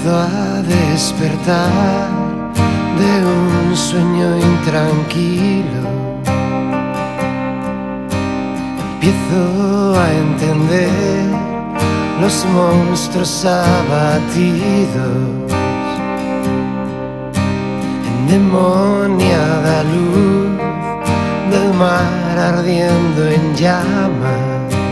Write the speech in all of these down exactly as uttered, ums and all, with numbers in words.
Empiezo a despertar de un sueño intranquilo. Empiezo a entender los monstruos abatidos. Endemoniada luz del mar ardiendo en llamas,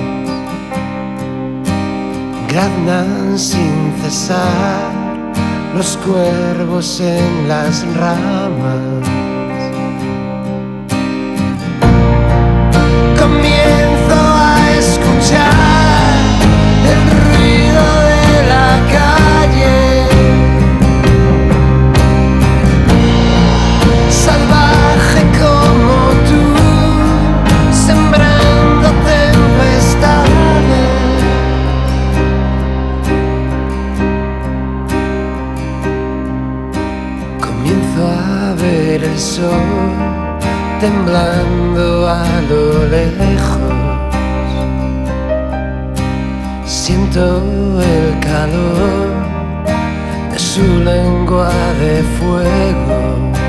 graznan sin cesar los cuervos en las ramas. Comienzo a escuchar el ruido de la calle, salvaje como tú, sembrando tempestades. Comienzo a ver el sol temblando a lo lejos. Siento el calor de su lengua de fuego.